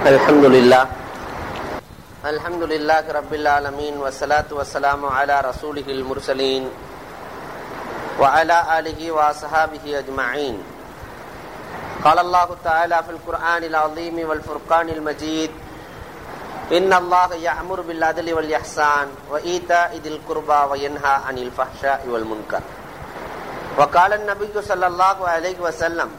Alhamdulillah Rabbil Alamin wa salatu wa salamu ala rasulihil mursalin wa ala alihi wa ashabihi ajma'in. Qala Allah ta'ala fil Qur'anil azim wal furqanil majid, inna Allah ya'muru bil adli wal ihsan wa ita'i dhil qurba wa yanha 'anil fahsya'i wal munkar. Wa qala an-nabiyyu sallallahu alaihi wasallam,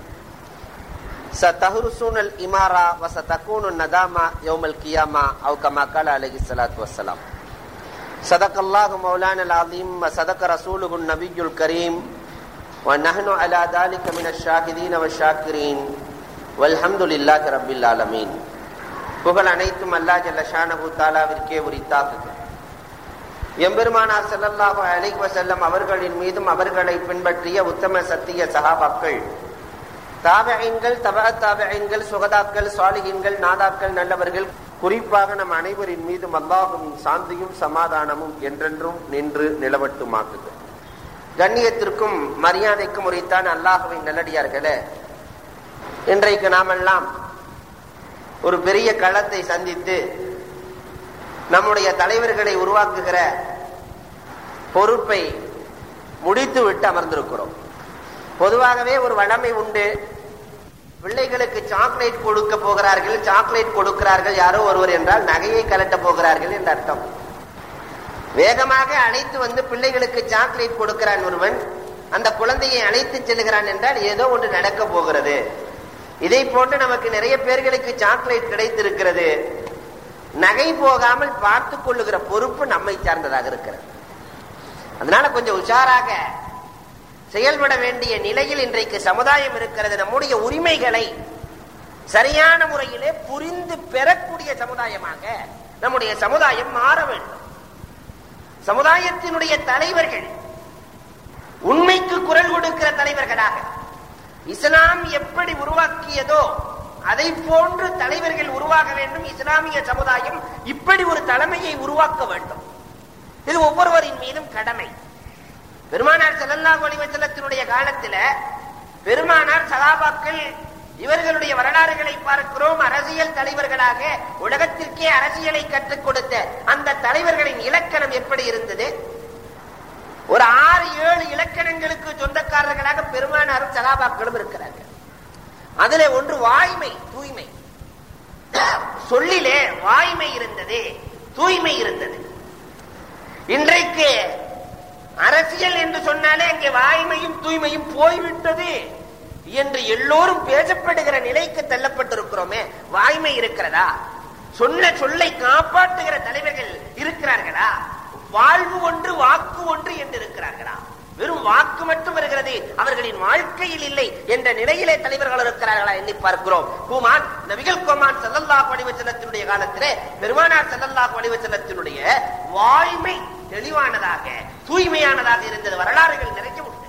satahrusunal imara wa satakunu nadama yawmal qiyamah aw kama qala alaihi salatu wassalam. Sadaqallahu maulana al-azim wa sadaqa rasuluhu an-nabiyyul karim wa nahnu ala dhalika minash shahidin wa shakirin walhamdulillahi rabbil alamin. புகழ் அனைத்தும் அல்லாஹ் ஜல்ல ஷானஹு தஆலாவிற்கே உரித்தாகுக. எம்பெருமானார் ஸல்லல்லாஹு அலைஹி வஸல்லம் அவர்களின் மீதும் அவர்களை பின்பற்றிய உத்தம சத்திய சஹாபாக்கள், தாபிஈன்கள், தபஅத் தாபிஈன்கள், சுஹதாக்கள், சாலிஹீன்கள், நாதாக்கள், நல்லவர்கள், குறிப்பாக நம் அனைவரின் மீதும் அல்லாஹ்வின் சாந்தியும் சமாதானமும் என்றென்றும் நின்று நிலவட்டுமாக்குக. கண்ணியத்திற்கும் மரியாதைக்கும் உரித்தான அல்லாஹ்வின் நல்லடியார்களே, இன்றைக்கு நாமெல்லாம் ஒரு பெரிய களத்தை சந்தித்து நம்முடைய தலைவர்களை உருவாக்குகிற பொறுப்பை முடித்து விட்டு அமர்ந்திருக்கிறோம். பொதுவாகவே ஒரு வழமை உண்டு, பிள்ளைகளுக்கு சாக்லேட் கொடுக்க போகிறார்கள், சாக்லேட் கொடுக்கிறார்கள் யாரோ ஒருவர் என்றால் நகையை கலட்ட போகிறார்கள் என்று அர்த்தம். வேகமாக அழைத்து வந்து பிள்ளைகளுக்கு சாக்லேட் கொடுக்கிறான் ஒருவன், அந்த குழந்தையை அழைத்து செல்கிறான் என்றால் ஏதோ ஒன்று நடக்க போகிறது. இதை போன்று நமக்கு நிறைய பேர்களுக்கு சாக்லேட் கிடைத்திருக்கிறது. நகை போகாமல் பார்த்து கொள்ளுகிற பொறுப்பு நம்மை சார்ந்ததாக இருக்கிறது. அதனால கொஞ்சம் உஷாராக செயல்பட வேண்டிய நிலையில் இன்றைக்கு சமுதாயம் இருக்கிறது. நம்முடைய உரிமைகளை சரியான முறையிலே புரிந்து பெறக்கூடிய சமுதாயமாக நம்முடைய சமுதாயம் மாற வேண்டும். சமுதாயத்தினுடைய தலைவர்கள் உண்மைக்கு குரல் கொடுக்கிற தலைவர்களாக இஸ்லாம் எப்படி உருவாக்கியதோ அதை போன்று தலைவர்கள் உருவாக வேண்டும். இஸ்லாமிய சமுதாயம் இப்படி ஒரு தலைமையை உருவாக்க வேண்டும். இது ஒவ்வொருவரின் மீதும் கடமை. பெருமானார் ஸல்லல்லாஹு அலைஹி வஸல்லத்தினுடைய காலத்துல பெருமானார், சஹாபாக்கள் இவர்களுடைய வரலாறுகளை பார்க்கிறோம். அரசியல் தலைவர்களாக உலகத்திற்கே அரசியலை கற்றுக் கொடுத்த அந்த தலைவர்களின் இலக்கணம் எப்படி இருந்தது? ஒரு 6-7 இலக்கணங்களுக்கு சொந்தக்காரர்களாக பெருமானாரும் சஹாபாக்களும் இருக்கிறார்கள். அதுல ஒன்று வாய்மை, தூய்மை. சொல்லிலே வாய்மை இருந்தது, தூய்மை இருந்தது. இன்றைக்கு அரசியல் என்று சொன்னாலே அங்கே வாய்மையும் தூய்மையும் போய்விட்டது என்று எல்லோரும் பேசப்படுகிற நிலைக்கு தள்ளப்பட்டிருக்கிறோமே. வாய்மை இருக்கிறதா? சொன்ன சொல்லை காப்பாற்றுகிற தலைவர்கள் இருக்கிறார்களா? வாழ்வு ஒன்று வாக்கு ஒன்று என்று இருக்கிறார்களா? வெறும் வாக்கு மட்டும் வருகிறது, அவர்களின் வாழ்க்கையில் இல்லை என்ற நிலையிலே தலைவர்கள் இருக்கிறார்களா எண்ணி பார்க்கிறோம். குமான் நபிகள் கோமான் ஸல்லல்லாஹு அலைஹி வஸல்லத்தினுடைய காலத்திலே பெருமானார் ஸல்லல்லாஹு அலைஹி வஸல்லத்தினுடைய வாய்மை தெளிவானதாக தூய்மையானதாக இருந்தது. வரலாறுகள் நிறைய உண்டு.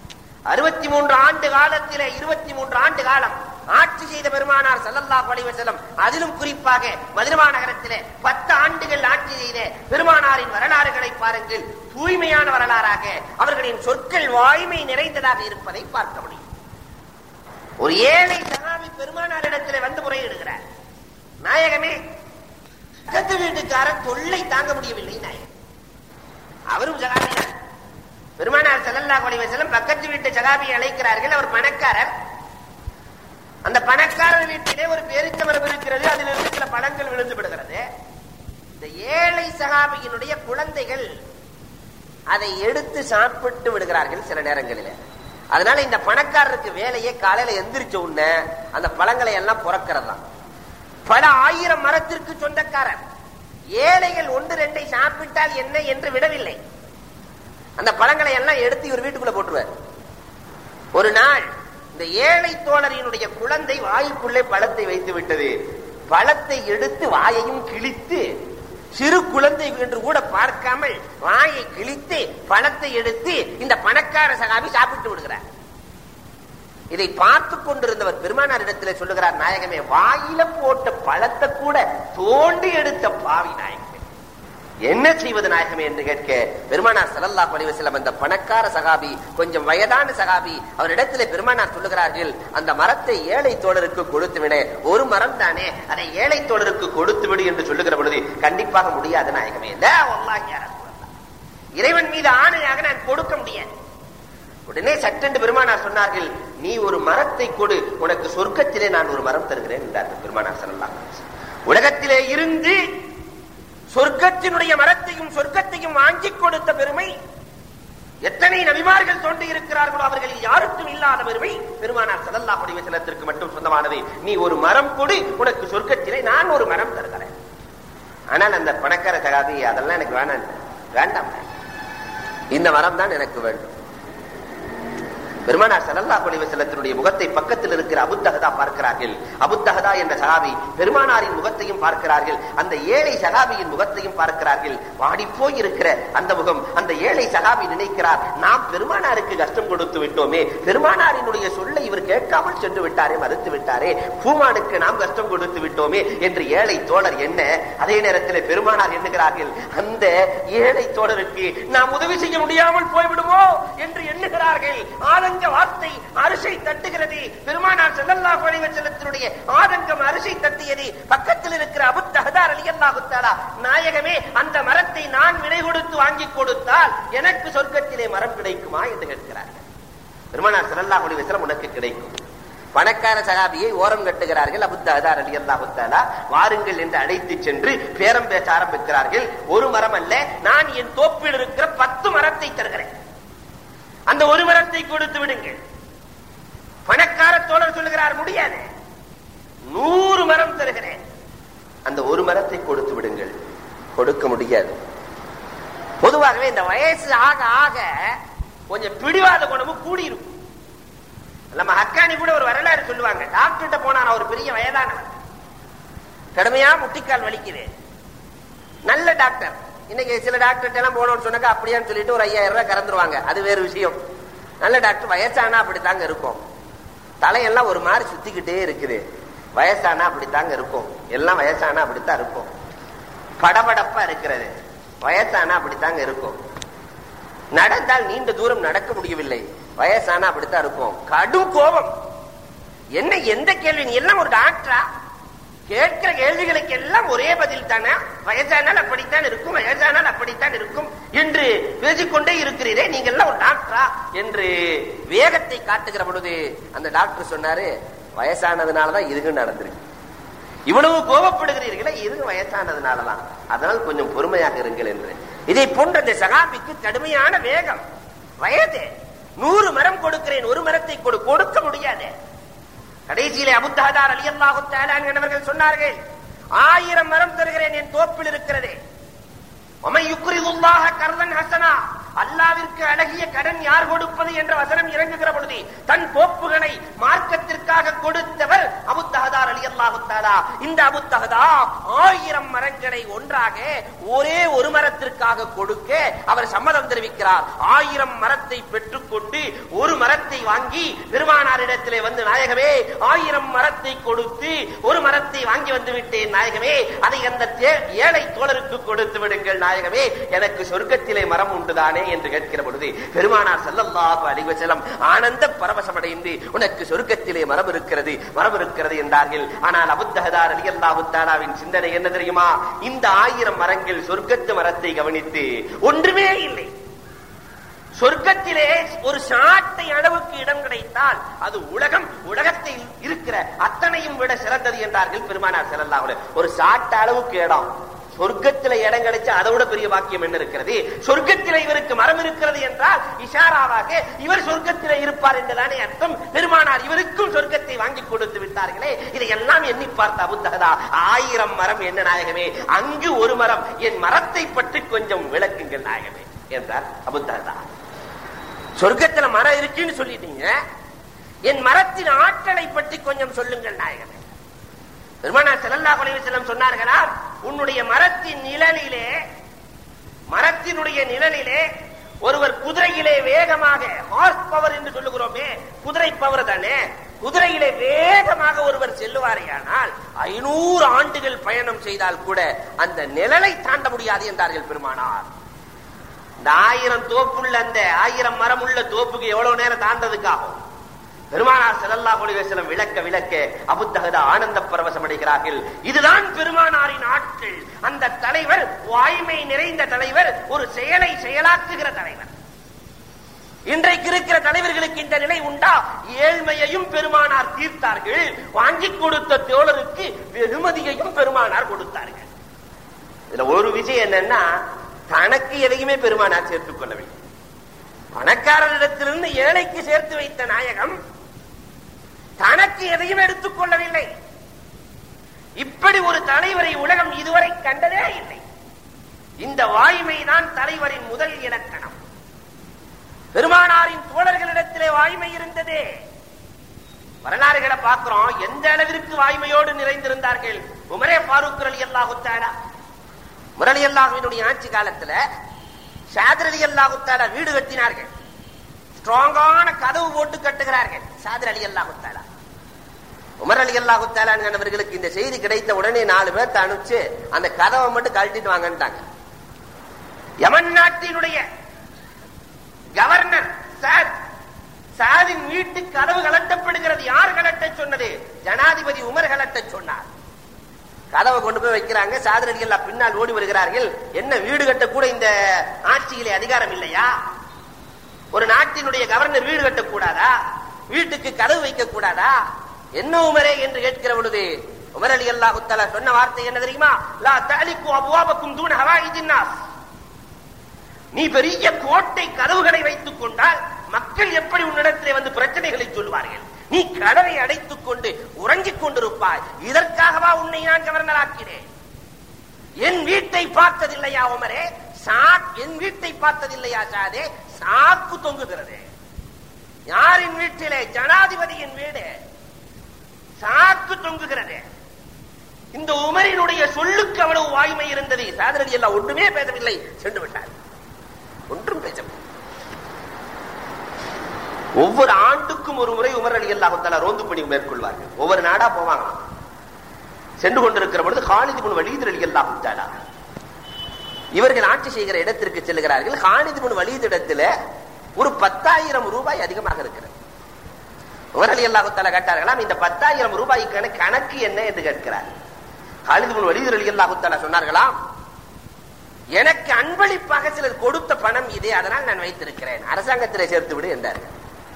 63 ஆண்டு காலத்திலே 23 ஆண்டு காலம் ஆட்சி செய்த பெருமானார் ஸல்லல்லாஹு அலைஹி வஸல்லம், அதிலும் குறிப்பாக மதீனா நகரத்திலே 10 ஆண்டுகள் ஆட்சி செய்த பெருமானாரின் வரலாறுகளை பாருங்கள். தூய்மையான வரலாறாக அவர்களின் சொற்கள் வாய்மை நிறைந்ததாக இருப்பதை பார்க்க முடியும். ஒரு ஏழை சஹாபி பெருமானாரிடத்திலே வந்து முறையிடுகிறார், நாயகமே, பக்கத்து வீட்டுக்காரன் தொல்லை தாங்க முடியவில்லை நாயகம். அவரும் சஹாபிதான். பெருமானார் ஸல்லல்லாஹு அலைஹி வஸல்லம் பக்கத்து வீட்டு சஹாபியை அழைக்கிறார்கள். அவர் பணக்காரர். அந்த பணக்காரர் வீட்டிலே ஒரு பேரிச்ச மரம் இருக்கிறது, அதிலிருந்து சில பழங்கள் விழுந்து விடுகிறது. இந்த ஏழை சஹாபியினுடைய குழந்தைகள் அதை எடுத்து சாப்பிட்டு விடுகிறார்கள் சில நேரங்களில். அதனால இந்த பணக்காரருக்கு வேலையே காலையில எந்திரிச்ச உடனே அந்த பழங்களை எல்லாம் புறக்கிறதா. பல 1000 மரத்திற்கு சொந்தக்காரர். ஏழைகள் 1-2 சாப்பிட்டால் என்ன என்று விடவில்லை. அந்த பழங்களை எல்லாம் எடுத்து இவர் வீட்டுக்குள்ள போட்டுருவார். ஒரு நாள் இந்த ஏழை தோழரினுடைய குழந்தை வாய்க்குள்ளே பழத்தை வைத்து விட்டது. பழத்தை எடுத்து வாயையும் கிழித்து, சிறு குழந்தை என்று கூட பார்க்காமல் வாயை கிழித்து பழத்தை எடுத்து இந்த பணக்கார சகாபி சாப்பிட்டு விடுகிறார். இதை பார்த்து கொண்டிருந்தவர் பெருமானார் இடத்திலே சொல்லுகிறார், நாயகமே, வாயில போட்ட பழத்தை கூட தோண்டி எடுத்த பாவி நாயகமே, என்ன செய்வது நாயகமே என்று கேட்க பெருமானார் ஸல்லல்லாஹு அலைஹி வஸல்லம் அந்த பணக்கார சகாபி, கொஞ்சம் வயதான சகாபி, அவரிடத்திலே பெருமானார் சொல்லுகிறார்கள், அந்த மரத்தை ஏழை தோழருக்கு கொடுத்து விட, ஒரு மரம் தானே, அதை ஏழை தோழருக்கு கொடுத்து விடு என்று சொல்லுகிற பொழுது, கண்டிப்பாக முடியாது நாயகமே, இறைவன் மீது ஆணையாக நான் கொடுக்க முடியாது. உடனே சட்டென்று பெருமானார் சொன்னார்கள், நீ ஒரு மரத்தை கொடு, உனக்கு சொர்க்கத்திலே நான் ஒரு மரம் தருகிறேன் என்றார்கள் பெருமானார் ஸல்லல்லாஹு அலைஹி வஸல்லம். உலகத்திலே இருந்து சொர்க்கத்தினுடைய மரத்தையும் சொர்க்கத்தையும் வாங்கி கொடுத்த பெருமை எத்தனை நபிமார்கள் தோன்றி இருக்கிறார்களோ அவர்களில் யாருக்கும் இல்லாத பெருமை பெருமானார் ஸல்லல்லாஹு அலைஹி வஸல்லத்திற்கு மட்டும் சொந்தமானது. நீ ஒரு மரம் கொடு, உனக்கு சொர்க்கத்திலே நான் ஒரு மரம் தருகிறேன். ஆனால் அந்த பணக்கார சகாபி, அதெல்லாம் எனக்கு வேண்டாம், இந்த மரம் தான் எனக்கு வேண்டும். பெருமானார் ஸல்லல்லாஹு அலைஹி வஸல்லத்தினுடைய முகத்தை பக்கத்தில் இருக்கிற அபூ தஹ்தா பார்க்கிறார்கள். அபூ தஹ்தா என்ற சஹாபி பெருமானாரின் முகத்தையும் பார்க்கிறார்கள், அந்த ஏழை சஹாபியின் முகத்தையும் பார்க்கிறார்கள். வாடி போய் இருக்கிற அந்த முகம், அந்த ஏழை சஹாபி நினைக்கிறார், நாம் பெருமானாருக்கு கஷ்டம் கொடுத்து விட்டோமே, பெருமானாரினுடைய சொல்லை இவர் கேட்காமல் சென்று விட்டாரே, மறுத்து விட்டாரே, பூமானுக்கு நாம் கஷ்டம் கொடுத்து விட்டோமே என்று ஏழை தோழர் என்ன. அதே நேரத்தில் பெருமானார் எண்ணுகிறார்கள், அந்த ஏழை தோழருக்கு நாம் உதவி செய்ய முடியாமல் போய்விடுமோ என்று எண்ணுகிறார்கள். வார்த்தை அரிசை தட்டுகிறது. பெருமானார் ஸல்லல்லாஹு அலைஹி வஸல்லத்தினுடைய ஆதங்கம் அரிசை தட்டியது. பக்கத்தில் இருக்கிற அபூ தஹ்தா ரலியல்லாஹு தஆலா, நாயகமே, அந்த மரத்தை நான் விலை கொடுத்து வாங்கி கொடுத்தால் எனக்கு சொர்க்கத்திலே மரம் கிடைக்குமா என்று கேட்கிறார்கள். பெருமானார் ஸல்லல்லாஹு அலைஹி வஸல்லம், உனக்கு கிடைக்கும். பணக்கார சகாபியை ஓரம் கட்டுகிறார்கள். அபூ தஹ்தா ரலியல்லாஹு தஆலா, வாருங்கள் என்று அழைத்து சென்று பேரம் பேச ஆரம்பிக்கிறார்கள். ஒரு மரம் அல்ல, நான் என் தோப்பில் இருக்கிற 10 மரத்தை தருகிறேன், அந்த ஒரு மரத்தை கொடுத்து விடுங்கள். பணக்கார தோழர் சொல்லுகிறார், முடியாது, 100 மரம் தருகிறேன், அந்த ஒரு மரத்தை கொடுத்து விடுங்கள். கொடுக்க முடியாது. பொதுவாகவே இந்த வயசு ஆக ஆக கொஞ்சம் பிடிவாத குணமும் கூடி இருக்கும். நம்ம ஹக்கானி கூட ஒரு வரலாறு சொல்லுவாங்க. டாக்டர்கிட்ட போனான், ஒரு பெரிய வயதானவர், கடுமையா முட்டிக்கால் வலிக்குது, நல்ல டாக்டர். இன்னைக்கு சில டாக்டர் எல்லாம் போனோம்னு சொன்னாக்க அப்படியான்னு சொல்லிட்டு ஒரு 5000 ரூபாய் கறந்துருவாங்க, அது வேறு விஷயம். நல்ல டாக்டர் வயசானா அப்படித்தாங்க இருக்கும், தலையெல்லாம் ஒரு மாதிரி சுத்திக்கிட்டே இருக்குது, வயசானா அப்படித்தாங்க இருக்கும், எல்லாம் வயசானா அப்படித்தான் இருக்கும், படபடப்பா இருக்கிறது, வயசானா அப்படித்தாங்க இருக்கும், நடந்தால் நீண்ட தூரம் நடக்க முடியவில்லை, வயசானா அப்படித்தான் இருக்கும், கடும் கோபம். என்ன எந்த கேள்வி, நீ எல்லாம் ஒரு டாக்டரா? கேட்கிற கேள்விகளுக்கு எல்லாம் ஒரே பதில் தானே, வயசானால் அப்படித்தான் இருக்கும், வயசானால் அப்படித்தான் இருக்கும் என்று பேசிக்கொண்டே இருக்கிறீரே, நீங்க எல்லாம் ஒரு டாக்டரா என்று வேகத்தை காட்டுகிற பொழுது அந்த டாக்டர் சொன்னாரு, வயசானதுனாலதான் இதுக்கு நடந்திருக்கு, இவ்வளவு கோபப்படுகிறீர்களே, இது வயசானதுனாலதான், அதனால் கொஞ்சம் பொறுமையாக இருங்கள் என்று. இதை போன்ற இந்த சகாபிக்கு கடுமையான வேகம், வயது. 100 மரம் கொடுக்கிறேன், ஒரு மரத்தை கொடுக்க முடியாது. கடைசியிலே அபூ தஹ்தா ரலியல்லாஹு தஆலா என்பவர்கள் சொன்னார்கள், 1000 மரம் தருகிறேன், என் தோப்பில் இருக்கிறதே. வமன் யுக்ரிதுல்லாஹ கர்தன் ஹஸனா, அல்லாஹ்விற்கு அழகிய கடன் யார் கொடுப்பது என்ற வசனம் இறங்குகிற பொழுது தன் தோப்புகளை மார்க்கத்திற்காக கொடுத்தவர் அபூ தஹ்தா ரலியல்லாஹு தஆலா. இந்த அபூ தஹ்தா 1000 மரங்களை ஒன்றாக ஒரே ஒரு மரத்திற்காக கொடுக்க அவர் சம்மதம் தெரிவிக்கிறார். 1000 மரத்தை பெற்றுக்கொண்டு ஒரு மரத்தை வாங்கி பெருமானாரிடத்திலே வந்து, நாயகமே, 1000 மரத்தை கொடுத்து ஒரு மரத்தை வாங்கி வந்து விட்டேன் நாயகமே, அதை அந்த ஏழை தோழருக்கு கொடுத்து விடுங்கள் நாயகமே, எனக்கு சொர்க்கத்திலே மரம் உண்டுதானே என்று கேட்கிற பொழுது பெருமானார் ஸல்லல்லாஹு அலைஹி வஸல்லம் ஆனந்த பரவசமடைந்து, உனக்கு சொர்க்கத்திலே மரம் இருக்கிறது, மரம் இருக்கிறது என்றார்கள். ஆனால் அபூ தஹ்தா ரலியல்லாஹு தஆலாவின் சிந்தனை என்ன தெரியுமா? இந்த 1000 மரங்கள் சொர்க்கத்து மரத்தை கவனித்து ஒன்றுமே இல்லை. சொர்க்கத்திலே ஒரு சாட்டை அளவுக்கு இடம் கிடைத்தால் அது உலகத்தில் இருக்கிற அத்தனையும் விட சிறந்தது என்றார்கள் பெருமானார் ஸல்லல்லாஹு அலைஹி வஸல்லம். ஒரு சாட்ட அளவுக்கு இடம் சொர்க்கத்தில இடம் கிடைச்சா அதை விட பெரிய வாக்கியம் என்ன இருக்கிறது? சொர்க்கத்தில இவருக்கு மரம் இருக்கிறது என்றால் இஷாராவாக இவர் சொர்க்கத்தில இருப்பார் என்றுதானே அர்த்தம். பெருமானார் இவருக்கும் சொர்க்கத்தை வாங்கி கொடுத்து விட்டார்களே. இதையெல்லாம் எண்ணி பார்த்த அபூ தஹ்தா, 1000 மரம் என்ன நாயகமே, அங்கு ஒரு மரம், என் மரத்தை பற்றி கொஞ்சம் விளக்குங்கள் நாயகமே என்றார் அபூ தஹ்தா. சொர்க்கத்தில மரம் இருக்குன்னு சொல்லிட்டீங்க, என் மரத்தின் ஆற்றலை பற்றி கொஞ்சம் சொல்லுங்கள் நாயகமே. பெருமானார் ஸல்லல்லாஹு அலைஹி வஸல்லம் சொன்னார்களா, உன்னுடைய மரத்தினுடைய நிழலிலே ஒருவர் குதிரையிலே வேகமாக, ஹார்ஸ் பவர் என்று சொல்லுகிறோமே, குதிரை பவர் தானே, குதிரையிலே வேகமாக ஒருவர் செல்லுவாரேயானால் 500 ஆண்டுகள் பயணம் செய்தால் கூட அந்த நிழலை தாண்ட முடியாது என்றார்கள் பெருமானார். இந்த 1000 தோப்புள்ள அந்த 1000 மரம் உள்ள தோப்புக்கு எவ்வளவு நேரம் தாண்டதுக்காகும்? பெருமானார் ஸல்லல்லாஹு அலைஹி வஸல்லம் விளக்க அபூதஹதா ஆனந்த பரவசம் அடைகிறார்கள். இதுதான் பெருமானாரின் ஆட்கள். அந்த தலைவர் வாய்மை நிறைந்த தலைவர், ஒரு செயலை செயலாக்குகிற தலைவர். இன்றைக்கு இருக்கிற தலைவர்களுக்கு இந்த நிலை உண்டா? ஏழ்மையையும் பெருமானார் தீர்த்தார்கள், வாங்கி கொடுத்த தோழருக்கு வெகுமதியையும் பெருமானார் கொடுத்தார்கள். இதுல ஒரு விஷயம் என்னன்னா, தனக்கு எதையுமே பெருமானார் சேர்த்துக் கொள்ளவில்லை. பணக்காரரிடத்திலிருந்து ஏழைக்கு சேர்த்து வைத்த நாயகம் தனக்கு எதையும் எடுத்துக் கொள்ளவில்லை. இப்படி ஒரு தலைவரை உலகம் இதுவரை கண்டதே இல்லை. இந்த வாய்மைதான் தலைவரின் முதல் இலக்கணம். பெருமானாரின் தோழர்களிடத்திலே வாய்மை இருந்ததே. வரலாறுகளை பார்க்கிறோம், எந்த அளவிற்கு வாய்மையோடு நிறைந்திருந்தார்கள். உமரே ஃபாரூக் ரலியல்லாஹு தஆலா, உமர் ரலியல்லாஹுவினுடைய ஆட்சி காலத்துல சாதிர் ரலியல்லாஹு தஆலா வீடு கட்டினார்கள். ஸ்ட்ராங்கான கதவு போட்டு கட்டுகிறார்கள். சாதிர் ரலியல்லாஹு தஆலா, உமர் ரலியல்லாஹு தஆலா அவர்களுக்கு இந்த செய்தி கிடைத்த உடனே 4 பேர் அனுப்பிச்சு அந்த கதவை மட்டும் கழட்டிட்டு வாங்கன்ட்டாங்க. யமன் நாட்டினுடைய கவர்னர் சாதின் வீட்டு கதவு கலட்டப்படுகிறது. யார் கலட்ட சொன்னது? ஜனாதிபதி உமர் கலட்ட சொன்னார். கதவை கொண்டு போய் வைக்கிறாங்க. சாதிர் ரலியல்லாஹு பின்னால் ஓடி வருகிறார்கள். என்ன, வீடு கட்ட கூட இந்த ஆட்சியிலே அதிகாரம் இல்லையா? ஒரு நாட்டினுடைய கவர்னர் வீடு கட்டக்கூடாதா? வீட்டுக்கு கதவு வைக்க கூடாதா? என்ன உமரே என்று கேட்கிற பொழுது உமர் ரலியல்லாஹு தஆலா சொன்ன வார்த்தை என்ன தெரியுமா? லா தஅலிகு அப்வாபக்கும் தூன ஹவாயிஜின் நாஸ். நீ பெரிய கோட்டை கதவுகளை வைத்துக் கொண்டால் மக்கள் எப்படி உன்னிடத்திலே வந்து பிரச்சனைகளை சொல்வார்கள்? நீ கதவை அடைத்துக் கொண்டு உறங்கிக் கொண்டிருப்பாய். இதற்காகவா உன்னை நான் கவர்னர் ஆக்கினேன்? என் வீட்டை பார்த்ததில்லையா உமரே? என் வீட்டை பார்த்ததில்லையா சாதே? சாக்கு தொங்குகிறது. யாரின் வீட்டிலே? ஜனாதிபதியின் வீடு. சாக்கு தொங்குகிறது. இந்த உமரினுடைய சொல்லுக்கு அவ்வளவு வாய்மை இருந்தது. சாதிர் ரலியல்லாஹு ஒன்றுமே பேசவில்லை, சென்று விட்டார். ஒன்றும் பேசவில்லை. ஒவ்வொரு ஆண்டுக்கும் ஒரு முறை உமர் ரலியல்லாஹு தஆலா ரோந்து பணி மேற்கொள்வார்கள். ஒவ்வொரு நாடா போவாங்க. சென்று கொண்டிருக்கிற பொழுது காலித் இப்னு வலீத் ரலியல்லாஹு தஆலா இவர்கள் ஆட்சி செய்கிற இடத்திற்கு செல்கிறார்கள். காலித் இப்னு வலீத் இடத்துல ஒரு 10,000 ரூபாய் அதிகமாக இருக்கிறது. உமர் ரலியல்லாஹு தஆலா கேட்டார்களாம், இந்த 10,000 ரூபாய்க்கான கணக்கு என்ன என்று கேட்கிறார். காலித் இப்னு வலீத் ரலியல்லாஹு தஆலா சொன்னார்களாம், எனக்கு அன்பளிப்பாக சிலர் கொடுத்த பணம் இதே, அதனால் நான் வைத்திருக்கிறேன், அரசாங்கத்திலே சேர்த்து விடு என்றார்கள்.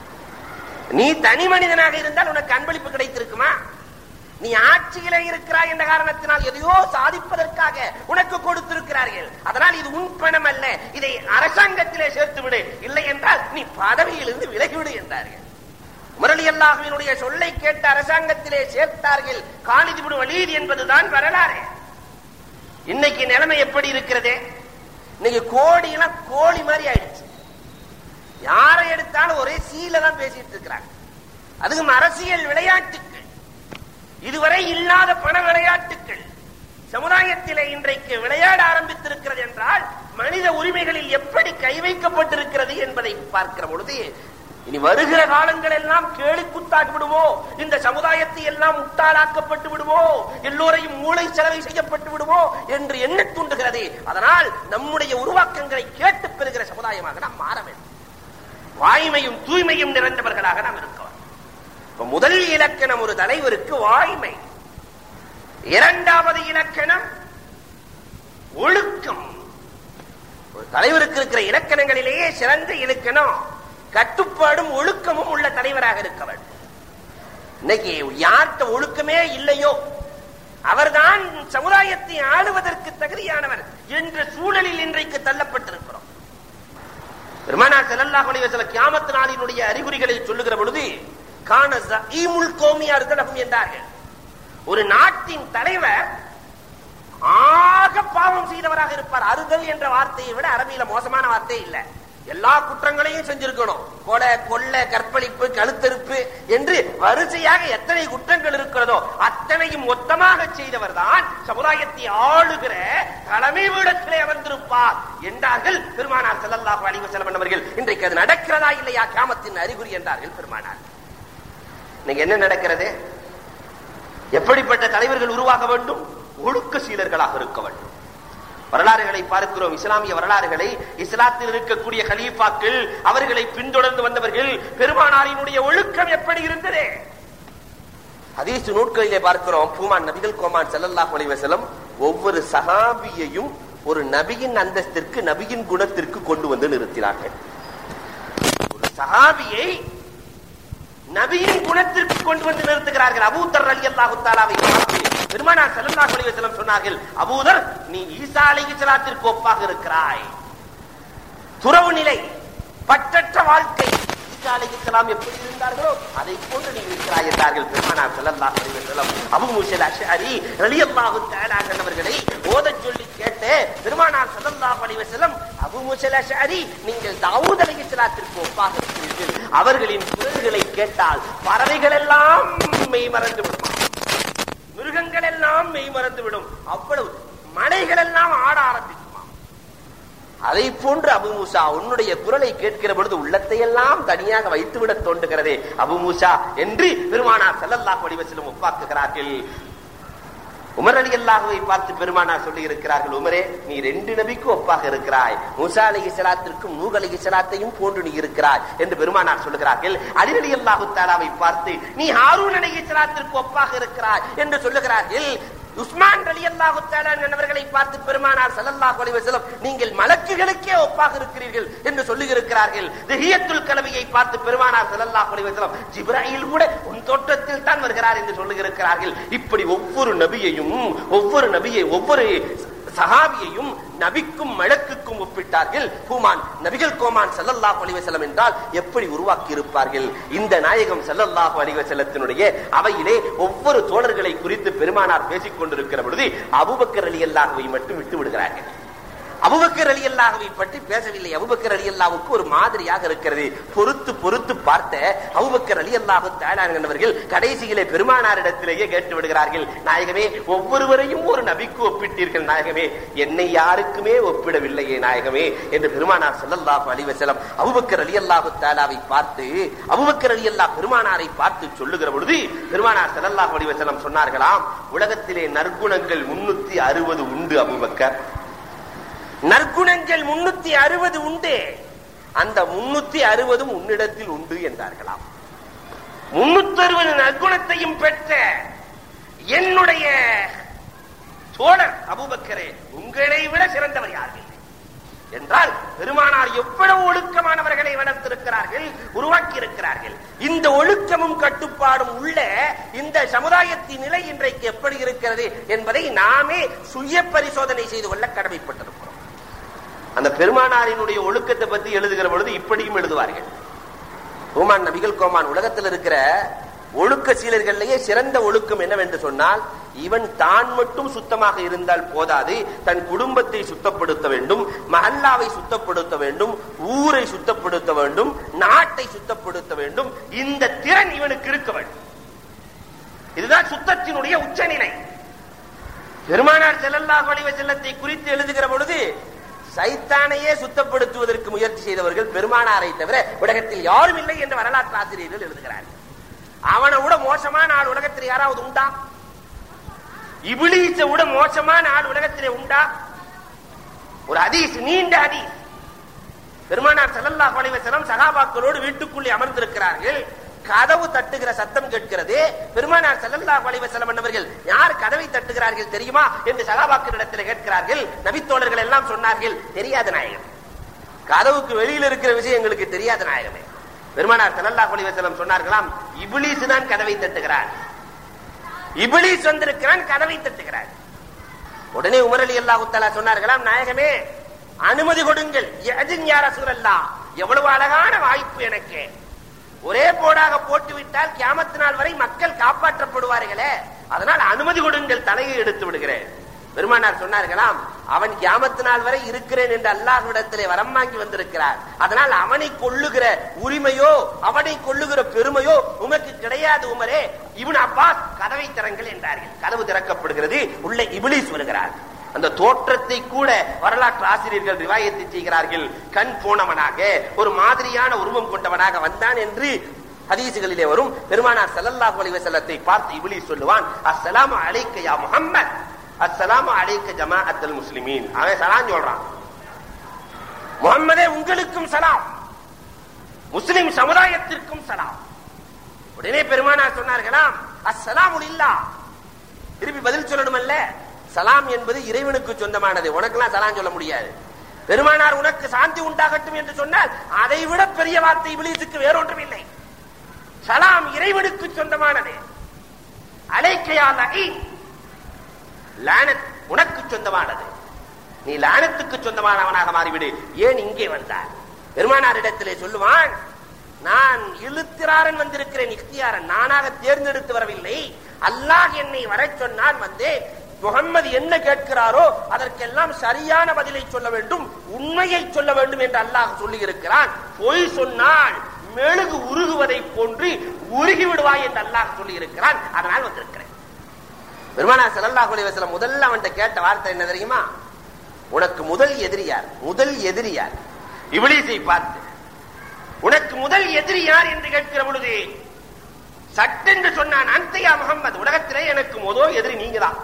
நீ தனி மனிதனாக இருந்தால் உனக்கு அன்பளிப்பு கிடைத்திருக்குமா? நீ ஆட்சியிலே இருக்கிறாய் என்ற காரணத்தினால் எதையோ சாதிப்பதற்காக உனக்கு கொடுத்திருக்கிறார்கள். அதனால் இது உன் பணம் அல்ல, இதை அரசாங்கத்திலே சேர்த்து விடு, இல்லை என்றால் நீ பதவியிலிருந்து விலகிவிடு என்றார்கள். உமர் ரலியல்லாஹுவினுடைய சொல்லை கேட்டு அரசாங்கத்திலே சேர்த்தார்கள். காலித் இப்னு வலீத் என்பதுதான் வரலாறு. இன்னைக்கு நிலைமை எப்படி இருக்கிறது? இன்னைக்கு கோடியெல்லாம் கோழி மாதிரி ஆயிடுச்சு. யாரை எடுத்தாலும் ஒரே சீல தான் பேசிட்டு இருக்கிறாங்க. அதுவும் அரசியல் விளையாட்டுகள், இதுவரை இல்லாத பண விளையாட்டுகள் சமுதாயத்திலே இன்றைக்கு விளையாட ஆரம்பித்திருக்கிறது என்றால் மனித உரிமைகளில் எப்படி கை வைக்கப்பட்டிருக்கிறது என்பதை பார்க்கிற பொழுது இனி வருகிற காலங்கள் எல்லாம் கேலிக்குத்தாக்கி விடுவோ, இந்த சமுதாயத்தை எல்லாம் முட்டாளாக்கப்பட்டு விடுவோ, எல்லோரையும் மூளை செலவை செய்யப்பட்டு விடுவோ என்று எண்ண தூண்டுகிறது. அதனால் நம்முடைய உருவாக்கங்களை கேட்டு பெறுகிற சமுதாயமாக நாம் மாற வேண்டும். வாய்மையும் தூய்மையும் நிறைந்தவர்களாக நாம் இருக்கிறோம். முதல் இலக்கணம் ஒரு தலைவருக்கு வாய்மை. இரண்டாவது இலக்கணம் ஒழுக்கம். ஒரு தலைவருக்கு இருக்கிற இலக்கணங்களிலேயே சிறந்த இலக்கணம் கட்டுப்பாடும் ஒழுக்கமும் உள்ள தலைவராக இருக்க வேண்டும். இன்னைக்கு யார்கிட்ட ஒழுக்கமே இல்லையோ அவர்தான் சமுதாயத்தை ஆளுவதற்கு தகுதியானவர் என்ற சூழலில் இன்றைக்கு தள்ளப்பட்டிருக்கிறோம். பெருமானார் ஸல்லல்லாஹு அலைஹி வஸல்லம் கியாமத் நாளினுடைய அறிகுறிகளை சொல்லுகிற பொழுது கான ஸஈமுல் கௌமி அர்தலஹும் என்றார்கள். ஒரு நாட்டின் தலைவர் ஆக பாவம் செய்தவராக இருப்பார். அறுதல் என்ற வார்த்தையை விட அரபியில மோசமான வார்த்தை இல்ல. எல்லா குற்றங்களையும் செஞ்சிருக்கணும். கொலை, கொள்ளை, கற்பழிப்பு, கழுத்தறுப்பு என்று வரிசையாக எத்தனை குற்றங்கள் இருக்கிறதோ அத்தனையும் மொத்தமாக செய்தவர் தான் சமுதாயத்தை ஆளுகிற தலைமை பீடத்திலே அமர்ந்திருப்பார் என்றார்கள் பெருமானார் ஸல்லல்லாஹு அலைஹி வஸல்லம் அவர்கள். இன்றைக்கு அது நடக்கிறதா இல்லையா கியாமத்தின் அறிகுறி என்றார்கள் பெருமானார். இன்னைக்கு என்ன நடக்கிறது? எப்படிப்பட்ட தலைவர்கள் உருவாக வேண்டும்? ஒழுக்க சீலர்களாக இருக்க வேண்டும். வரலாறுகளை பார்க்கிறோம், இஸ்லாமிய வரலாறுகளை. இஸ்லாத்தில் இருக்கக்கூடிய கலீஃபாக்கள், அவர்களை பின்தொடர்ந்து வந்தவர்கள், பெருமானாரினுடைய ஒழுக்கம் எப்படி இருந்தது? ஹதீஸ் நூட்களிலே பார்க்கிறோம், பூமான் நபிகள் கோமான் ஸல்லல்லாஹு அலைஹி வஸல்லம் ஒவ்வொரு சஹாபியையும் ஒரு நபியின் அந்தஸ்திற்கு, நபியின் குணத்திற்கு கொண்டு வந்து நிறுத்தினார்கள். ஒரு சஹாபியை நபியின் குணத்திற்கு கொண்டு வந்து நிறுத்துகிறார்கள். அபூதர் ரலியல்லாஹு தஆலாவை பார்த்து பெருமானார் ஸல்லல்லாஹு அலைஹி வஸல்லம் சொன்னார்கள், அபூதர், நீ ஈசா அலைஹிஸ்ஸலாத்திற்கு ஒப்பாக இருக்கிறாய். துறவு நிலை, பற்றற்ற வாழ்க்கை, ஈசா அலைஹிஸ்ஸலாம் எப்படி இருந்தார்களோ அதை போன்று நீ இருக்கிறாய் என்றார்கள் பெருமானார் ஸல்லல்லாஹு அலைஹி வஸல்லம். அபூ மூஸா அஷ்அரி ரலியல்லாஹு தஆலா அவர்களை ஓதச் சொல்லி கேட்ட பெருமானார் ஸல்லல்லாஹு அலைஹி வஸல்லம், அபூ மூஸா அஷ்அரி, நீங்கள் தாவூத் அலைஹிஸ்ஸலாத்திற்கு ஒப்பாக இருக்கிறீர்கள். அவர்களின் குரல்களை கேட்டால் பறவைகள் எல்லாம் மெய் மறந்து விடும், மிருகங்கள் எல்லாம் மெய் மறந்து விடும், அவ்வளவு மலைகள் எல்லாம் ஆட ஆரம்பிக்குமா. அதை போன்று அபூ மூஸா, உன்னுடைய குரலை கேட்கிற பொழுது உள்ளத்தை எல்லாம் தனியாக வைத்துவிட தோன்றுகிறதே அபூ மூஸா என்று பெருமானார் ஸல்லல்லாஹு அலைஹி வஸல்லம் ஒப்பாக்குகிறார்கள். உமர் ரலியல்லாஹுவை பார்த்து பெருமானார் சொல்லி இருக்கிறார்கள், உமரே, நீ 2 நபிக்கு ஒப்பாக இருக்கிறாய். மூஸா அலைஹிஸ்ஸலாத்திற்கும் நூஹ் அலைஹிஸ்ஸலாத்தையும் போன்று நீ இருக்கிறாய் என்று பெருமானார் சொல்லுகிறார்கள். அலி ரலியல்லாஹு தஆலாவை பார்த்து நீ ஹாரூன் அலைஹிஸ்ஸலாத்திற்கு ஒப்பாக இருக்கிறாய் என்று சொல்லுகிறார்கள். உஸ்மான் ரலியல்லாஹு தஆலா அவர்களை பார்த்து பெருமானார் ஸல்லல்லாஹு அலைஹி வஸல்லம் நீங்கள் மலக்குகளுக்கே ஒப்பாக இருக்கிறீர்கள் என்று சொல்லி இருக்கிறார்கள். திஹியத்துல் கலவியை பார்த்து பெருமானார் ஸல்லல்லாஹு அலைஹி வஸல்லம் ஜிப்ராயில் கூட உன் தோற்றத்தில் தான் வருகிறார் என்று சொல்லி இருக்கிறார்கள். இப்படி ஒவ்வொரு நபியையும், ஒவ்வொரு சஹாபியையும் நபிக்கும் மலக்குக்கும் ஒப்பிட்டார்கள். பூமான் நபிகள் கோமான் ஸல்லல்லாஹு அலைஹி வஸல்லம் என்றால் எப்படி உருவாக்கி இருப்பார்கள்? இந்த நாயகம் ஸல்லல்லாஹு அலைஹி வஸல்லத்தினுடைய அவையிலே ஒவ்வொரு தோழர்களை குறித்து பெருமானார் பேசிக் கொண்டிருக்கிற பொழுது அபூபக்கர் ரலியல்லாஹுவை மட்டும் விட்டு விடுகிறார்கள். அபூபக்கர் ரலியல்லாஹுவை பற்றி பேசவில்லை. அபூபக்கர் ரலியல்லாஹுக்கு ஒரு மாதிரியாக இருக்கிறது. பொறுத்து பார்த்த அபூபக்கர் ரலியல்லாஹு தஆலா அவர்கள் கடைசியிலே பெருமானாரிடத்திலேயே கேட்டு விடுகிறார்கள், நாயகமே, ஒவ்வொருவரையும் ஒரு நபிக்கு ஒப்பிட்டீர்கள் நாயகமே, என்னை யாருக்குமே ஒப்பிடவில்லையே நாயகமே என்று பெருமானார் ஸல்லல்லாஹு அலைஹி வஸல்லம் அபூபக்கர் ரலியல்லாஹு தஆலாவை பார்த்து, அபூபக்கர் ரலியல்லாஹு பெருமானாரை பார்த்து சொல்லுகிற பொழுது பெருமானார் ஸல்லல்லாஹு அலைஹி வஸல்லம் சொன்னார்களாம், உலகத்திலே நற்குணங்கள் 360 உண்டு அபூபக்கர், நற்குணங்கள் 360 உண்டு, அந்த 360 உன்னிடத்தில் உண்டு என்றார்களாம். 360 நற்குணத்தையும் பெற்ற என்னுடைய தோழர் அபூபக்கரே, உங்களை விட சிறந்தவர் யார்கள் என்றால் பெருமானார் எவ்வளவு ஒழுக்கமானவர்களை வளர்த்திருக்கிறார்கள், உருவாக்கி இருக்கிறார்கள். இந்த ஒழுக்கமும் கட்டுப்பாடும் உள்ள இந்த சமுதாயத்தின் நிலை இன்றைக்கு எப்படி இருக்கிறது என்பதை நாமே சுய பரிசோதனை செய்து கொள்ள கடமைப்பட்டிருக்கிறோம். அந்த பெருமானாரினுடைய ஒழுக்கத்தை பற்றி எழுதுகிற பொழுது இப்படியும் எழுதுவார்கள். பூமான் நபிகள் கோமான் உலகத்தில் இருக்கிற ஒழுக்க சீலர்களிலேயே சிறந்த ஒழுக்கம் என்னவென்று சொன்னால், இவன் தான் மட்டும் சுத்தமாக இருந்தால் போதாது, தன் குடும்பத்தை சுத்தப்படுத்த வேண்டும், மஹல்லாவை சுத்தப்படுத்த வேண்டும், ஊரை சுத்தப்படுத்த வேண்டும், நாட்டை சுத்தப்படுத்த வேண்டும். இந்த திறன் இவனுக்கு இருக்க வேண்டும். இதுதான் சுத்தத்தினுடைய உச்சநிலை. பெருமானார் ஸல்லல்லாஹு அலைஹி வஸல்லத்தை குறித்து எழுதுகிற பொழுது சைத்தானையே சுத்தப்படுத்துவதற்கு முயற்சி செய்தவர்கள் பெருமானாரை தவிர உலகத்தில் யாரும் இல்லை என்று வரலாற்று ஆசிரியர்கள் எழுதுகிறார்கள். அவனை விட மோசமான ஆள் உலகத்தில் யாராவது உண்டா? இப்லீஸை விட மோசமான ஆள் உலகத்திலே உண்டா? ஒரு ஹதீஸ், நீண்ட ஹதீஸ். பெருமானார் ஸல்லல்லாஹு அலைஹி வஸல்லம் சஹாபாக்களோடு வீட்டுக்குள்ளே அமர்ந்திருக்கிறார்கள். கதவு தட்டுகிற சத்தம் கேட்கிறது. பெருமானார் ஸல்லல்லாஹு அலைஹி வஸல்லம் அவர்கள் யார் கதவை தட்டுகிறார்கள் தெரியுமா என்று சஹாபாக்களிடத்தில் கேட்கிறார்கள். நபித்தோழர்கள் எல்லாம் சொன்னார்கள், தெரியாத நாயகம், கதவுக்கு வெளியில் இருக்கிற விஷயம் எங்களுக்கு தெரியாத நாயகமே. பெருமானார் ஸல்லல்லாஹு அலைஹி வஸல்லம் சொன்னார்களாம், இப்லீஸ் தான் கதவை தட்டுகிறான், இப்லீஸ் வந்திருக்கிறான், கதவை தட்டுகிறான். உடனே உமர் ரலியல்லாஹு தஆலா சொன்னார்களாம், நாயகமே, அனுமதி கொடுங்கள். யஅதின் யா ரசூலல்லாஹ், எவ்வளவு அழகான வாய்ப்பு எனக்கு, ஒரே போடாக போட்டுவிட்டால் கியாமத் நாள் வரை மக்கள் காப்பாற்றப்படுவார்களே, அதனால் அனுமதி கொடுங்கள், தலையை எடுத்து விடுகிறேன். பெருமானார் சொன்னார்களாம், அவன் கியாமத் நாள் வரை இருக்கிறேன் என்று அல்லாஹ்விடத்திலே வரம் வாங்கி வந்திருக்கிறார். அதனால் அவனை கொள்ளுகிற உரிமையோ அவனை கொள்ளுகிற பெருமையோ உமக்கு கிடையாது உமரே. இப்னு அப்பாஸ், கதவை திறங்கள் என்றார்கள். கதவு திறக்கப்படுகிறது. உள்ளே இப்லீஸ் வருகிறார். அந்த தோற்றத்தை கூட வரலாற்று ஆசிரியர்கள் ரிவாயத்தை செய்கிறார்கள். கண் போனவனாக, ஒரு மாதிரியான உருவம் கொண்டவனாக வந்தான் என்று ஹதீசுகளிலே வரும். பெருமானார் ஸல்லல்லாஹு அலைஹி வஸல்லத்தை பார்த்து இப்லீஸ் சொல்லுவான், அஸ்ஸலாமு அலைக்க யா முஹம்மத், அஸ்ஸலாமு அலைக்க ஜமாஅத்துல் முஸ்லிமீன். அவன் சலாம் சொல்றான், முஹம்மதே உங்களுக்கும் சலாம், முஸ்லிம் சமுதாயத்திற்கும் சலாம். உடனே பெருமானார் சொன்னார்களாம், அஸ்ஸலாமு லில்லாஹ். திருப்பி பதில் சொல்லணுமல்ல, சலாம் என்பது இறைவனுக்கு சொந்தமானது, உனக்கெல்லாம் சலாம் சொல்ல முடியாது. பெருமானார் உனக்கு சாந்தி உண்டாகட்டும் என்று சொன்னால் அதை விட பெரிய வார்த்தை இப்லீசுக்கு வேறொன்றும் இல்லை. சலாம் இறைவனுக்கு சொந்தமானது. அலைக்க யா லஈன், லானத் உனக்கு சொந்தமானது, நீ லானத்துக்கு சொந்தமானவனாக மாறிவிடு. ஏன் இங்கே வந்தார்? பெருமானாரிடத்திலே சொல்லுவான், நான் இழுத்திராரன் வந்திருக்கிறேன், இக்தியாரன், நானாக தேர்ந்தெடுத்து வரவில்லை. அல்லாஹ் என்னை வர சொன்னான், வந்தேன். முகம்மது என்ன கேட்கிறாரோ அதற்கெல்லாம் சரியான பதிலை சொல்ல வேண்டும், உண்மையை சொல்ல வேண்டும் என்று அல்லாஹ் சொல்லி இருக்கிறான். பொய் சொன்னால் மெழுகு உருகுவதை போன்று உருகி விடுவாய் என்று அல்லாஹ் சொல்லி இருக்கிறான். அதனால் வந்திருக்கிறேன். பெருமானார் ஸல்லல்லாஹு அலைஹி வஸல்லம் முதல்ல அவன்கிட்ட கேட்ட வார்த்தை என்ன தெரியுமா? உனக்கு முதல் எதிரி யார்? முதல் எதிரி யார்? இப்லீஸை பார்த்து உனக்கு முதல் எதிரி யார் என்று கேட்கிற பொழுது சட்டென்று சொன்னான், அன்தையா முஹம்மது, உலகத்திலே எனக்கு முதல் எதிரி நீங்க தான்.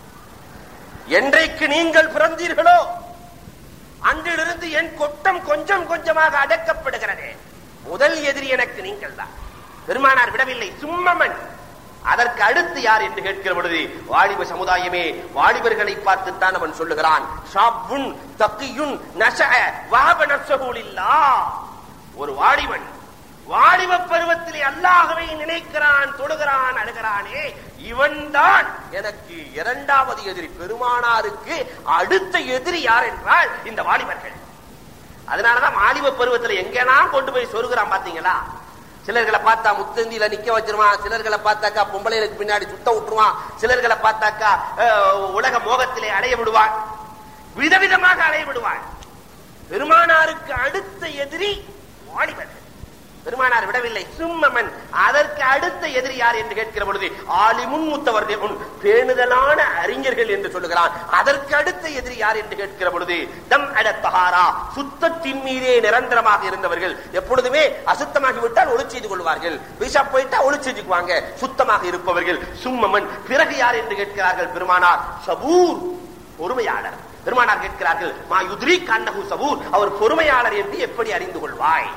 என்றைக்கு நீங்கள் பிறந்தீர்களோ அன்றிலிருந்து என் கொட்டம் கொஞ்சம் கொஞ்சமாக அடக்கப்படுகிறது. முதல் எதிரி எனக்கு நீங்கள் தான். பெருமானார் விடவில்லை, சும்மமன், அதற்கு அடுத்து யார் என்று கேட்கிற பொழுது வாலிப சமுதாயமே, வாலிபர்களை பார்த்துத்தான் அவன் சொல்லுகிறான், ஷாபுன் தக்கியுன் நஷஅ வஹப நஃப்ஸஹு லில்லாஹ். ஒரு வாலிபன் வாலிப பருவத்திலே அல்லாஹ்வை நினைக்கிறான், தொழுகிறான், அழுகிறானே, இவன் தான் எனக்கு இரண்டாவது எதிரி. பெருமானாருக்கு அடுத்த எதிரி யார் என்றால் இந்த வாலிபர்கள். அதனாலதான் வாலிப பருவத்தில் எங்கெல்லாம் கொண்டு போய் சொருகிறான் பாத்தீங்களா? சிலர்களை பார்த்தா முத்தந்தியில நிக்க வச்சிருவான், சிலர்களை பார்த்தாக்கா பொம்பளைகளுக்கு பின்னாடி சுத்த விட்டுருவான், சிலர்களை பார்த்தாக்கா உலக மோகத்திலே அலைய விடுவான், விதவிதமாக அலைய விடுவான். பெருமானாருக்கு அடுத்த எதிரி வாலிபர்கள். பெருமானார் விடவில்லை, சும்மமன், அதற்கு அடுத்த எதிரி யார் என்று கேட்கிற பொழுது ஆலிமுன் முத்தவர்திஉன், பேணுதலான அறிஞர்கள் என்று சொல்லுகிறான். அதற்கு அடுத்த எதிரி யார் என்று கேட்கிற பொழுது தம் அட தஹாரா, சுத்தத்தின் மீதே நிரந்தரமாக இருந்தவர்கள். எப்பொழுதுமே அசுத்தமாகி விட்டால் ஒளி செய்து கொள்வார்கள், விஷா போயிட்டா ஒளி செஞ்சுக்குவாங்க, சுத்தமாக இருப்பவர்கள். சும்மமன், பிறகு யார் என்று கேட்கிறார்கள் பெருமானார். சபூர், பொறுமையாளர். பெருமானார் கேட்கிறார்கள், மா யுத்ரிக் அன்னஹு சபூர், அவர் பொறுமையாளர் என்று எப்படி அறிந்து கொள்வாய்?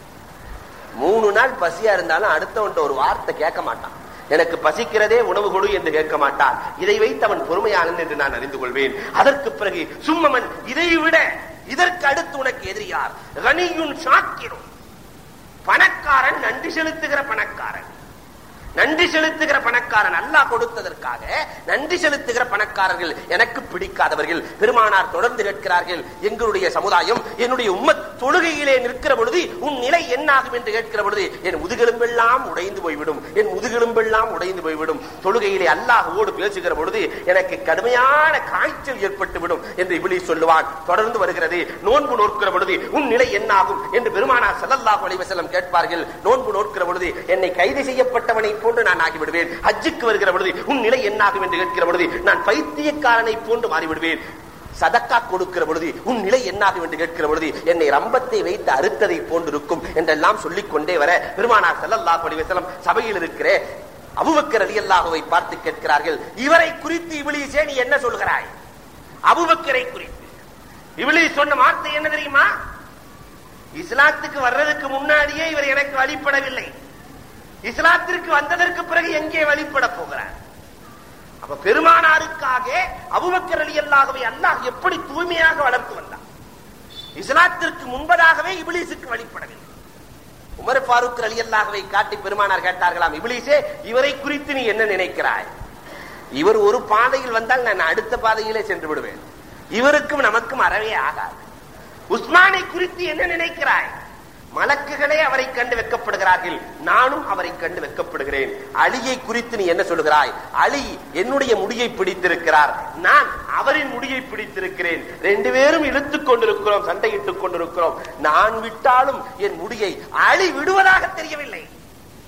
3 நாள் பசியா இருந்தாலும் அடுத்தவன்ட்ட ஒரு வார்த்தை கேட்க மாட்டான். எனக்கு பசிக்கிறதே உணவு கொடு என்று கேட்க மாட்டான். இதை வைத்து அவன் பொறுமையாளன் என்று நான் அறிந்து கொள்வேன். அதற்கு பிறகு சும்மமன், இதை விட இதற்கு அடுத்து உனக்கு எதிரியார்? கனியுன் ஷாக்கிரும், பணக்காரன், நன்றி செலுத்துகிற பணக்காரன். நன்றி செலுத்துகிற பணக்காரன், அல்லாஹ் கொடுத்ததற்காக நன்றி செலுத்துகிற பணக்காரர்கள் எனக்கு பிடிக்காதவர்கள். பெருமானார் தொடர்ந்து கேட்கிறார்கள், எங்களுடைய சமுதாயம், என்னுடைய உம்மத் தொழுகையிலே நிற்கிற பொழுது உன் நிலை என்னாகும் என்று கேட்கிற பொழுது என் முதுகெலும்பெல்லாம் உடைந்து போய்விடும், என் முதுகெலும்பெல்லாம் உடைந்து போய்விடும். தொழுகையிலே அல்லாஹ்வோடு பேசுகிற பொழுது எனக்கு கடுமையான காய்ச்சல் ஏற்பட்டு விடும் என்று இப்லீஸ் சொல்லுவான். தொடர்ந்து வருகிறது, நோன்பு நோக்கிற பொழுது உன் நிலை என்னாகும் என்று பெருமானார் ஸல்லல்லாஹு அலைஹி வஸல்லம் கேட்பார்கள். நோன்பு நோக்கிற பொழுது என்னை கைது செய்யப்பட்டவனை போன்று நான் ஆகிவிடுவேன். ஹஜ்ஜுக்கு வருகிற பொழுது உன் நிலை என்னாகும் என்று கேட்கிற பொழுது நான் பைத்தியக்காரனை போன்று மாறிவிடுவேன். சதக்கா கொடுக்கிற பொழுது உன் நிலை என்னாகும் என்று கேட்கிற பொழுது என்னை ரம்பத்தை வைத்து அறுத்ததை போன்றிருக்கும் என்றெல்லாம் சொல்லிக் கொண்டே வர பெருமானார் ஸல்லல்லாஹு அலைஹி வஸல்லம் சபையில் இருக்கிற அபூபக்கர் ரலியல்லாஹுவை பார்த்து கேட்கிறார்கள், இவரை குறித்து இப்லீஸே நீ என்ன சொல்கிறாய்? அபூபக்கரை குறித்து இப்லீஸ் சொன்ன வார்த்தை என்ன தெரியுமா? இஸ்லாத்துக்கு வர்றதுக்கு முன்னாடியே இவர் எனக்கு வழிபடவில்லை, இஸ்லாத்திற்கு வந்ததற்கு பிறகு எங்கே வழிபட போகிறார்? அப்ப பெருமானாருக்காக அபூபக்கர் ரலியல்லாஹுவை அல்லாஹ் எப்படி தூய்மையாக வளர்த்து வந்தார்? இஸ்லாத்திற்கு முன்பதாகவே இப்லீஸுக்கு வழிபடவில்லை. உமர் ஃபாரூக் ரலியல்லாஹுவை காட்டி பெருமானார் கேட்டார்களாம், இப்லீஸே இவரை குறித்து நீ என்ன நினைக்கிறாய்? இவர் ஒரு பாதையில் வந்தால் நான் அடுத்த பாதையிலே சென்று விடுவேன், இவருக்கும் நமக்கும் அறவே ஆகாது. உஸ்மானை குறித்து என்ன நினைக்கிறாய்? மலக்குகளே அவரை கண்டு வெட்கப்படுகிறார்கள், நானும் அவரை கண்டு வெட்கப்படுகிறேன். அலியை குறித்து நீ என்ன சொல்கிறாய்? அலி என்னுடைய முடியை பிடித்திருக்கிறார், நான் அவரின் முடியை பிடித்திருக்கிறேன், 2 பேரும் இழுத்துக் கொண்டிருக்கிறோம், சண்டையிட்டுக் கொண்டிருக்கிறோம். நான் விட்டாலும் என் முடியை அலி விடுவதாக தெரியவில்லை.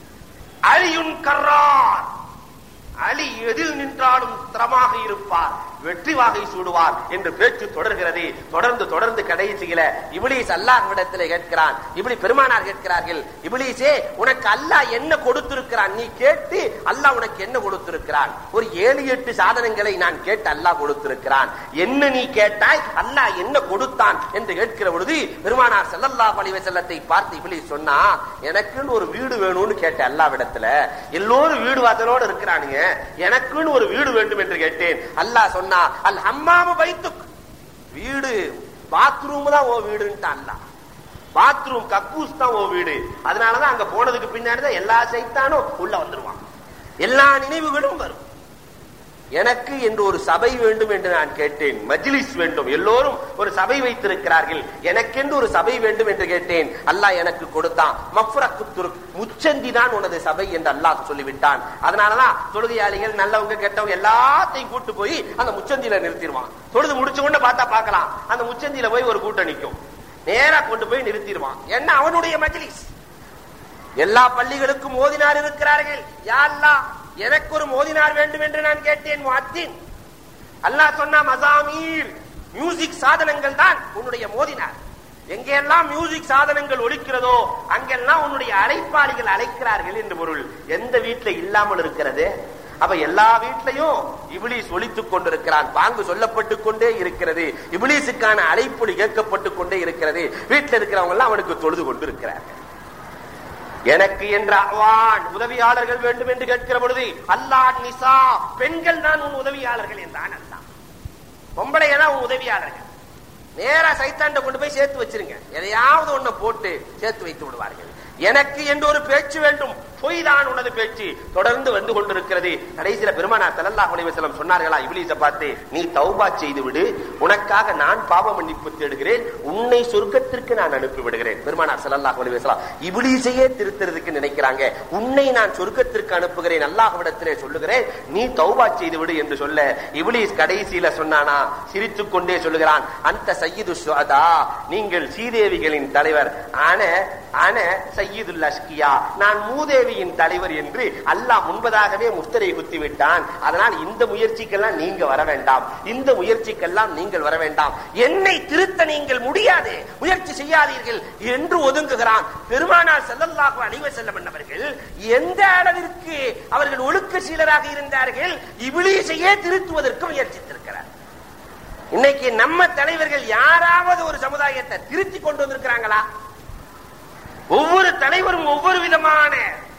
அலியுன் கர்ரார், அலி எதில் நின்றாலும் திறமாக இருப்பார். வெற்றி வாகை சூடுவார் என்று பேச்சு தொடர்கிறது. தொடர்ந்து கடைசியில இப்லீஸ் அல்லாஹ்விடத்திலே கேட்கிறான். இப்படி பெருமானார் கேட்கிறார்கள், இப்லீஸே உனக்கு அல்லாஹ் என்ன கொடுத்திருக்கிறான்? நீ கேட்டு அல்லாஹ் உனக்கு என்ன கொடுத்திருக்கிறான்? ஒரு 7-8 சாதனங்களை நான் கேட்டு அல்லாஹ் கொடுத்திருக்கிறான். என்ன நீ கேட்டாய்? அல்லாஹ் என்ன கொடுத்தான் என்று கேட்கிற பொழுது பெருமானார் ஸல்லல்லாஹு அலைஹி வஸல்லத்தை பார்த்து இப்லீஸ் சொன்னா, எனக்குன்னு ஒரு வீடு வேணும்னு கேட்ட அல்லாஹ்விடத்துல. எல்லோரும் வீடு வாசலோடு இருக்கிறானுங்க, எனக்குன்னு ஒரு வீடு வேண்டும் என்று கேட்டேன். அல்லாஹ் சொன்னா, அல் ஹம்மாமு பைத்துக், வீடு பாத்ரூம் தான் ஓ வீடுன்ட்டான் அல்லாஹ். பாத்ரூம் கக்கூஸ் தான் ஓ வீடு. அதனாலதான் அங்க போனதுக்கு பின்னாடிதான் எல்லா சைத்தானும் உள்ள வந்துருவான், எல்லா நினைவுகளும் வரும். எனக்கு என்று ஒரு சபை வேண்டும் என்று நான் கேட்டேன். மஜ்லிஸ் வேண்டும், எல்லோரும் ஒரு சபை வைத்திருக்கிறார்கள், எனக்கென்று ஒரு சபை வேண்டும் என்று கேட்டேன். அல்லாஹ் எனக்கு கொடுத்தான். மஃப்ரக்குத்துர், முச்சந்தி தான் உனது சபை என்று அல்லாஹ் சொல்லிவிட்டான். அதனாலதான் தொழுகையாளிகள் நல்லவங்க கெட்டவங்க எல்லாத்தையும் கூட்டு போய் அந்த முச்சந்தியில நிறுத்திடுவான். தொழுது முடிச்சு கொண்டு பார்த்தா பார்க்கலாம், அந்த முச்சந்தியில போய் ஒரு கூட்டம் நிற்கும், நேரா கொண்டு போய் நிறுத்திடுவான். என்ன அவனுடைய மஜ்லிஸ். எல்லா பள்ளிகளுக்கும் ஓதினார் இருக்கிறார்கள். யா அல்லாஹ் எனக்கு ஒரு மோதினார் வேண்டும் என்று நான் கேட்டேன். முஅத்தின், அல்லாஹ் சொன்னா மசாமீர், மியூசிக் சாதனங்கள் தான் உன்னுடைய மோதினார். எங்கெல்லாம் மியூசிக் சாதனங்கள் ஒலிக்கிறதோ அங்கெல்லாம் உன்னுடைய அழைப்பாளிகள் அழைக்கிறார்கள் என்று பொருள். எந்த வீட்டில் இல்லாமல் இருக்கிறது? அப்ப எல்லா வீட்லையும் இப்லீஸ் ஒலித்துக் கொண்டிருக்கிறான். பாங்கு சொல்லப்பட்டுக் கொண்டே இருக்கிறது, இப்லீஸுக்கான அழைப்பொலி கேட்கப்பட்டுக் கொண்டே இருக்கிறது. வீட்டில் இருக்கிறவங்க எல்லாம் அவனுக்கு தொழுது கொண்டு இருக்கிறார்கள். எனக்கு என்ற அவான் உதவியாளர்கள் வேண்டும் என்று கேட்கிற பொழுது அல்லாஹ் நிசா, பெண்கள் தான் உன் உதவியாளர்கள் என்றான் அல்லாஹ். பொம்பளைங்க தான் உன் உதவியாளர்கள். நேரா சைத்தாண்ட கொண்டு போய் சேர்த்து வச்சிருங்க, எதையாவது ஒண்ணு போட்டு சேர்த்து வைத்து விடுவார்கள். எனக்கு என்று ஒரு பேச்சு வேண்டும், பொய் தான் உனது பேச்சு தொடர்ந்து வந்து கொண்டிருக்கிறது. கடைசியில பெருமானார் ஸல்லல்லாஹு அலைஹி வஸல்லம் சொன்னார்களா இப்லீஸை பார்த்து, நீ தௌபா செய்து விடு, உனக்காக நான் பாவ மன்னிப்பு தேடுகிறேன், உன்னை சொர்க்கத்திற்கு நான் அனுப்பி விடுகிறேன். பெருமானார் ஸல்லல்லாஹு அலைஹி வஸல்லம் இப்லீஸையே திருத்துறதுக்கு நினைக்கிறாங்க. உன்னை நான் சொர்க்கத்திற்கு அனுப்புகிறேன், அல்லாஹ்விடத்திலே சொல்லுகிறேன், நீ தௌபா செய்து விடு என்று சொல்ல இப்லீஸ் கடைசியில சொன்னானா, சிரித்துக் கொண்டே சொல்லுகிறான், அந்த சய்யிது ஷுஹதா, நீங்கள் சீதேவிகளின் தலைவர், ஆன சய்யிதுல் அஷ்கியா, நான் மூதேவியின் தலைவர் என்று அல்லாஹ் முன்பதாகவே முத்திரை குத்திவிட்டான். அதனால் இந்த முயற்சிக்கெல்லாம் நீங்க வர வேண்டாம், இந்த முயற்சிக்கெல்லாம் நீங்கள் வர வேண்டாம், என்னை திருத்த நீங்கள் முடியாது, முயற்சி செய்யாதீர்கள் என்று ஒதுங்குகிறான். பெருமானார் ஸல்லல்லாஹு அலைஹி வஸல்லம் அவர்கள் எந்த அளவிற்கு அவர்கள் ஒழுக்க சீலராக இருந்தார்கள், இப்லீஸையே திருத்துவதற்கு முயற்சித்திருக்கிறார். இன்னைக்கு நம்ம தலைவர்கள் யாராவது ஒரு சமுதாயத்தை திருத்தி கொண்டு வந்திருக்கிறாங்களா? ஒவ்வொரு தலைவரும் ஒவ்வொரு விதமான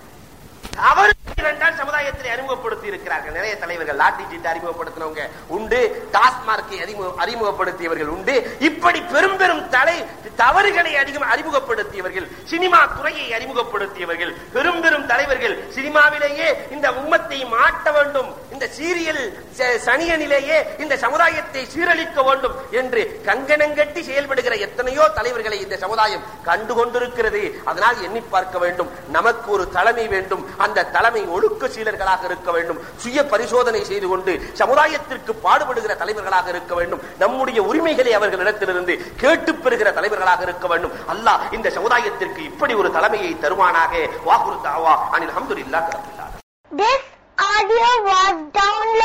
தவறு என்றால் சமுதாயத்தில் அறிமுகப்படுத்தி இருக்கிறார்கள். நிறைய தலைவர்கள் லாட்டி சீட்டு அறிமுகப்படுத்தினவங்க உண்டு, டாஸ்மார்க்கை அறிமுகப்படுத்தியவர்கள் உண்டு. இப்படி பெரும் பெரும் தவறுகளை அறிமுகப்படுத்தியவர்கள், சினிமா துறையை அறிமுகப்படுத்தியவர்கள், பெரும் பெரும் தலைவர்கள் சினிமாவிலேயே இந்த உம்மத்தை மாட்ட வேண்டும், இந்த சீரியல் சனியனிலேயே இந்த சமுதாயத்தை சீரழிக்க வேண்டும் என்று கங்கணங்கட்டி செயல்படுகிற எத்தனையோ தலைவர்களை இந்த சமுதாயம் கண்டுகொண்டிருக்கிறது. அதனால் எண்ணி பார்க்க வேண்டும், நமக்கு ஒரு தலைமை வேண்டும், அந்த தலைமை ஒழுக்க சீலர்களாக இருக்க வேண்டும், சுய பரிசோதனை செய்து கொண்டு சமுதாயத்திற்கு பாடுபடுகிற தலைவர்களாக இருக்க வேண்டும், நம்முடைய உரிமைகளை அவர்களிடத்திலிருந்து கேட்டு பெறுகிற தலைவர்களாக இருக்க வேண்டும். அல்லாஹ் இந்த சமுதாயத்திற்கு இப்படி ஒரு தலைமையை தருவானாக. வாகுரு தாவா அனில் ஹம்துலில்லாஹி ரப்பில் ஆலமீன். This audio was downloaded